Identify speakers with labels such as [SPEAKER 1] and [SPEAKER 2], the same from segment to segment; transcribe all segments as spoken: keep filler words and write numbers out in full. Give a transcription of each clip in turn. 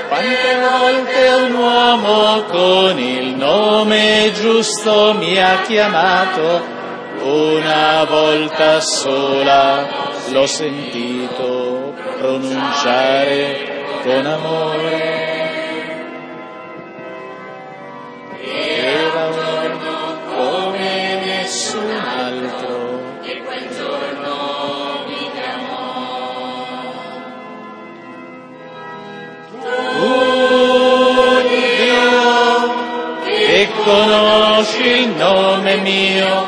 [SPEAKER 1] Quante volte un uomo con il nome giusto mi ha chiamato, una volta sola l'ho sentito pronunciare con amore. Era un giorno come nessun altro, e quel giorno mi chiamò. Tu, Dio, che conosci il nome mio,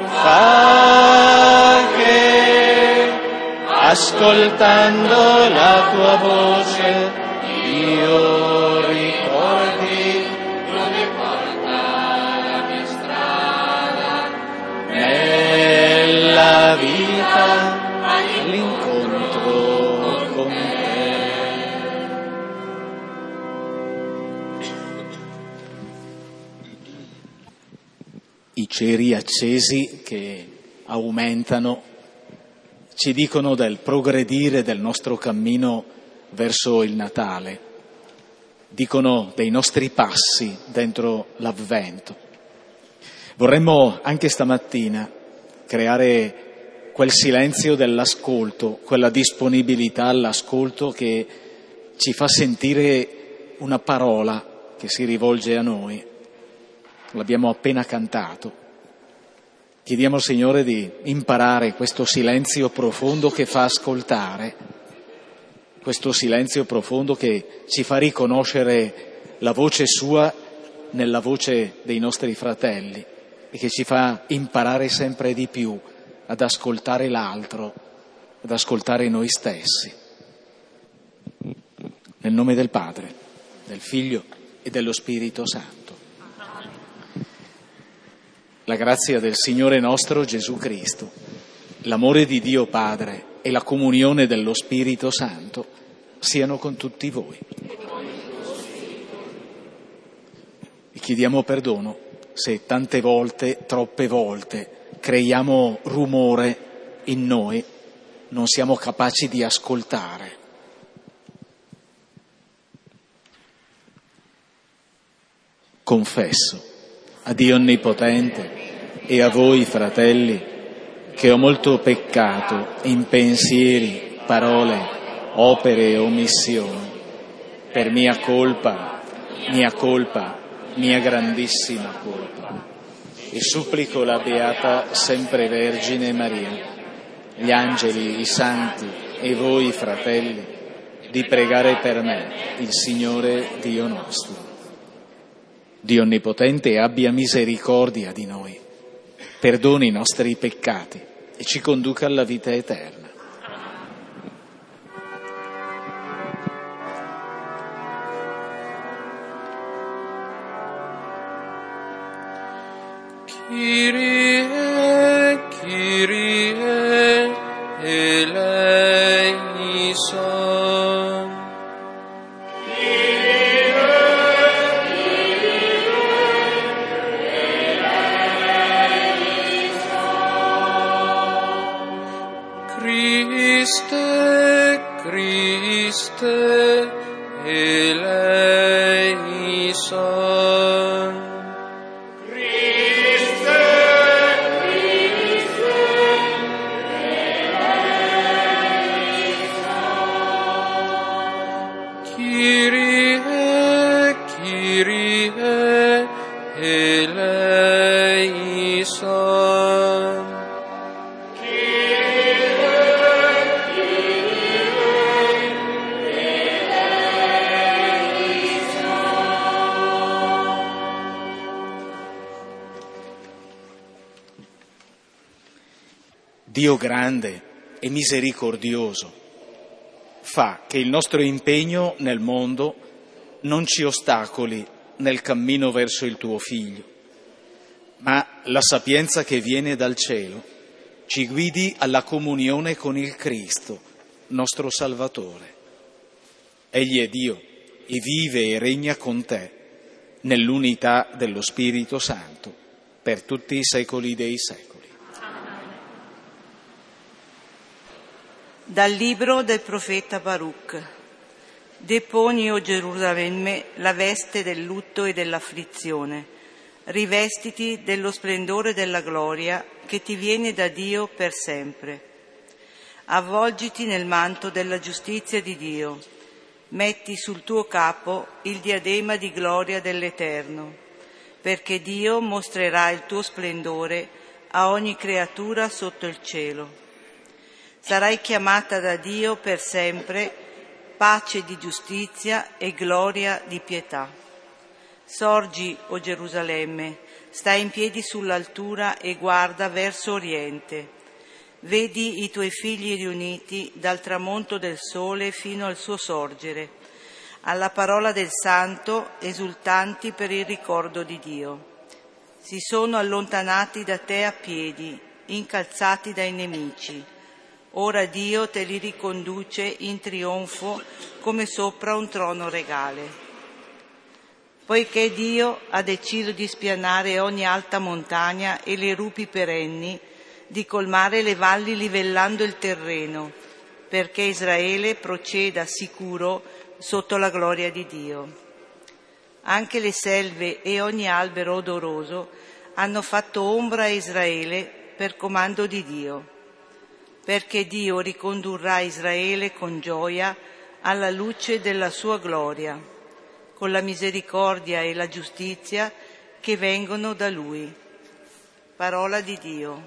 [SPEAKER 1] fa che, ascoltando la tua voce, io ricordi dove porta la mia strada, nella vita all'incontro con te. I ceri accesi che aumentano ci dicono del progredire del nostro cammino verso il Natale, dicono dei nostri passi dentro l'Avvento. Vorremmo anche stamattina creare quel silenzio dell'ascolto, quella disponibilità all'ascolto che ci fa sentire una parola che si rivolge a noi. L'abbiamo appena cantato. Chiediamo al Signore di imparare questo silenzio profondo che fa ascoltare, questo silenzio profondo che ci fa riconoscere la voce sua nella voce dei nostri fratelli e che ci fa imparare sempre di più ad ascoltare l'altro, ad ascoltare noi stessi. Nel nome del Padre, del Figlio e dello Spirito Santo. La grazia del Signore nostro Gesù Cristo, l'amore di Dio Padre e la comunione dello Spirito Santo siano con tutti voi. E chiediamo perdono se tante volte, troppe volte, creiamo rumore in noi, non siamo capaci di ascoltare. Confesso a Dio Onnipotente e a voi, fratelli, che ho molto peccato in pensieri, parole, opere e omissioni, per mia colpa, mia colpa, mia grandissima colpa. E supplico la Beata Sempre Vergine Maria, gli angeli, i santi e voi, fratelli, di pregare per me, il Signore Dio nostro. Dio Onnipotente abbia misericordia di noi, perdoni i nostri peccati e ci conduca alla vita eterna.
[SPEAKER 2] Kyrie, Kyrie, eleison. Christe, Christe, eleison. Christe, Christe, eleison. Kyrie, Kyrie, eleison.
[SPEAKER 1] Dio grande e misericordioso, fa che il nostro impegno nel mondo non ci ostacoli nel cammino verso il tuo Figlio, ma la sapienza che viene dal cielo ci guidi alla comunione con il Cristo, nostro Salvatore. Egli è Dio e vive e regna con te nell'unità dello Spirito Santo per tutti i secoli dei secoli.
[SPEAKER 3] Dal libro del profeta Baruch. Deponi, o Gerusalemme, la veste del lutto e dell'afflizione. Rivestiti dello splendore della gloria che ti viene da Dio per sempre. Avvolgiti nel manto della giustizia di Dio. Metti sul tuo capo il diadema di gloria dell'Eterno, perché Dio mostrerà il tuo splendore a ogni creatura sotto il cielo. Sarai chiamata da Dio per sempre, pace di giustizia e gloria di pietà. Sorgi, o Gerusalemme, stai in piedi sull'altura e guarda verso oriente. Vedi i tuoi figli riuniti dal tramonto del sole fino al suo sorgere, alla parola del Santo, esultanti per il ricordo di Dio. Si sono allontanati da te a piedi, incalzati dai nemici. Ora Dio te li riconduce in trionfo come sopra un trono regale. Poiché Dio ha deciso di spianare ogni alta montagna e le rupi perenni, di colmare le valli livellando il terreno, perché Israele proceda sicuro sotto la gloria di Dio. Anche le selve e ogni albero odoroso hanno fatto ombra a Israele per comando di Dio, perché Dio ricondurrà Israele con gioia alla luce della sua gloria, con la misericordia e la giustizia che vengono da Lui. Parola di Dio.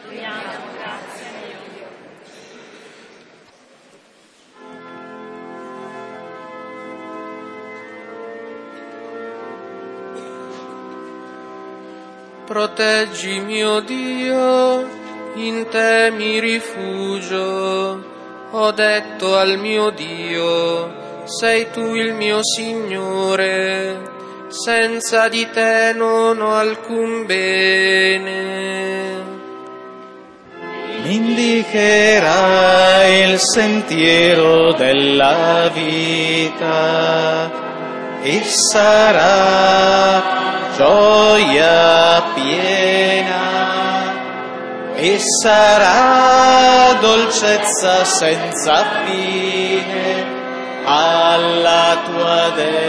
[SPEAKER 2] Proteggimi, o Dio, in te mi rifugio. Ho detto al mio Dio, sei tu il mio Signore, senza di te non ho alcun bene.
[SPEAKER 1] Mi indicherai il sentiero della vita e sarà gioia piena e sarà dolcezza senza fine alla tua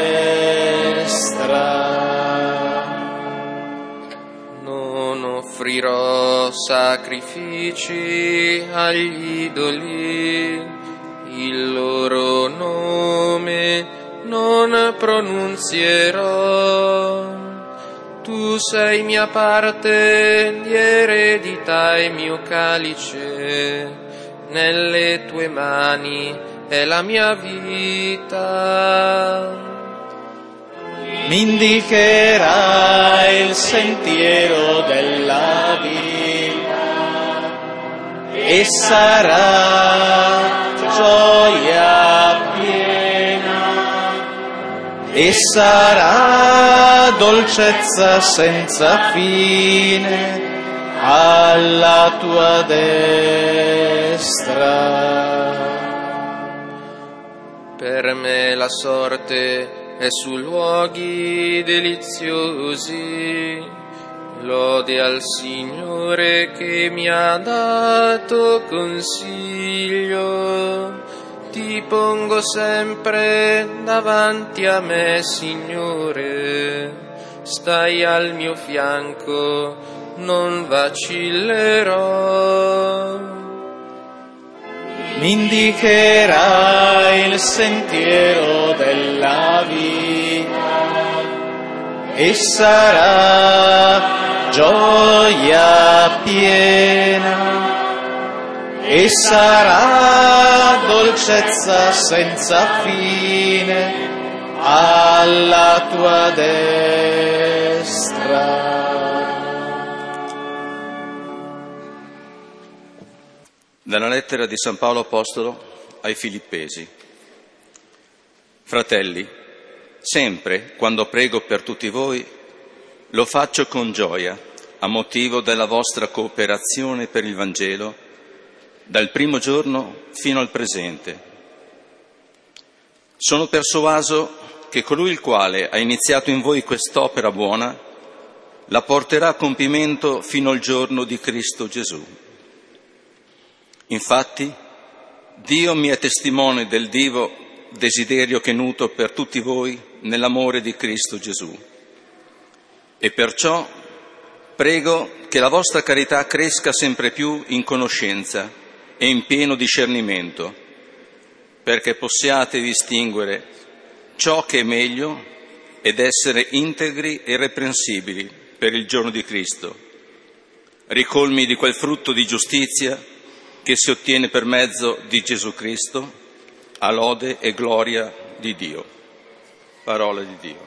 [SPEAKER 1] destra.
[SPEAKER 2] Non offrirò sacrifici agli idoli, il loro nome non pronunzierò. Tu sei mia parte di eredità e mio calice, nelle tue mani è la mia vita.
[SPEAKER 1] Mi indicherai il sentiero della vita e sarà gioia piena e sarà dolcezza senza fine alla tua destra.
[SPEAKER 2] Per me la sorte è su luoghi deliziosi, lode al Signore che mi ha dato consiglio. Ti pongo sempre davanti a me, Signore, stai al mio fianco, non vacillerò.
[SPEAKER 1] Mi indicherai il sentiero della vita e sarà gioia piena e sarà dolcezza senza fine alla tua destra.
[SPEAKER 4] Dalla lettera di San Paolo Apostolo ai Filippesi. Fratelli, sempre quando prego per tutti voi, lo faccio con gioia, a motivo della vostra cooperazione per il Vangelo, dal primo giorno fino al presente. Sono persuaso che colui il quale ha iniziato in voi quest'opera buona la porterà a compimento fino al giorno di Cristo Gesù. Infatti, Dio mi è testimone del divo desiderio che nutro per tutti voi nell'amore di Cristo Gesù. E perciò prego che la vostra carità cresca sempre più in conoscenza e in pieno discernimento, perché possiate distinguere ciò che è meglio ed essere integri e irreprensibili per il giorno di Cristo, ricolmi di quel frutto di giustizia che si ottiene per mezzo di Gesù Cristo, a lode e gloria di Dio. Parola di Dio.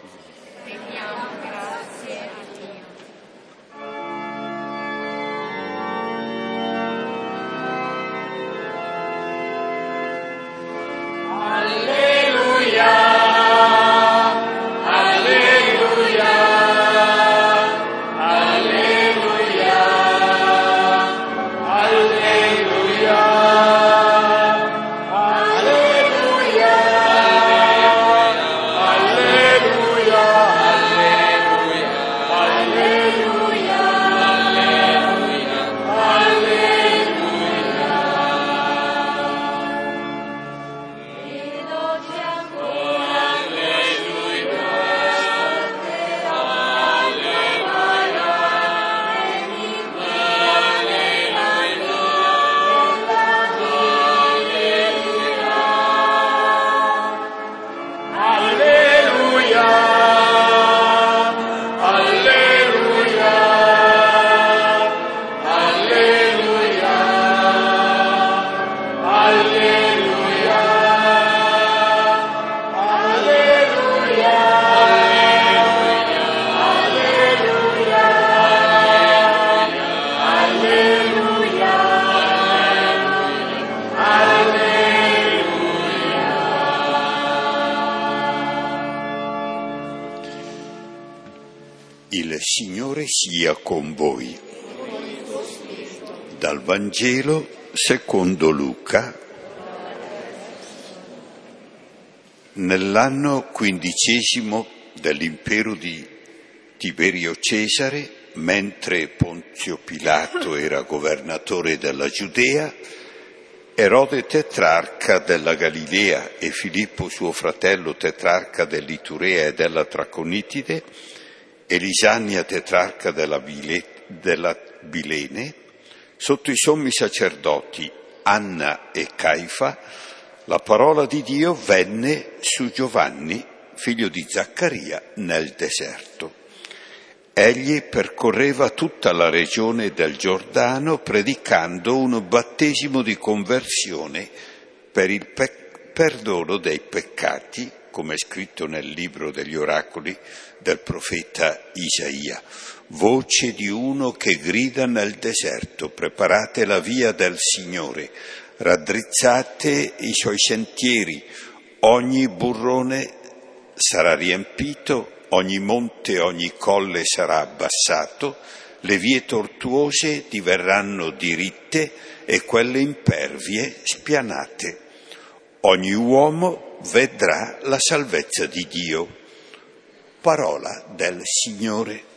[SPEAKER 5] Il Signore sia con voi. Dal Vangelo secondo Luca. Nell'anno quindicesimo dell'impero di Tiberio Cesare, mentre Ponzio Pilato era governatore della Giudea, Erode tetrarca della Galilea e Filippo suo fratello tetrarca dell'Iturea e della Traconitide, e Lisania tetrarca della, Bile, della Bilene, sotto i sommi sacerdoti Anna e Caifa, la parola di Dio venne su Giovanni, figlio di Zaccaria, nel deserto. Egli percorreva tutta la regione del Giordano predicando un battesimo di conversione per il pe- perdono dei peccati, come è scritto nel libro degli oracoli del profeta Isaia. Voce di uno che grida nel deserto: preparate la via del Signore, raddrizzate i suoi sentieri, ogni burrone sarà riempito, ogni monte e ogni colle sarà abbassato, le vie tortuose diverranno diritte e quelle impervie spianate. Ogni uomo vedrà la salvezza di Dio. Parola del Signore.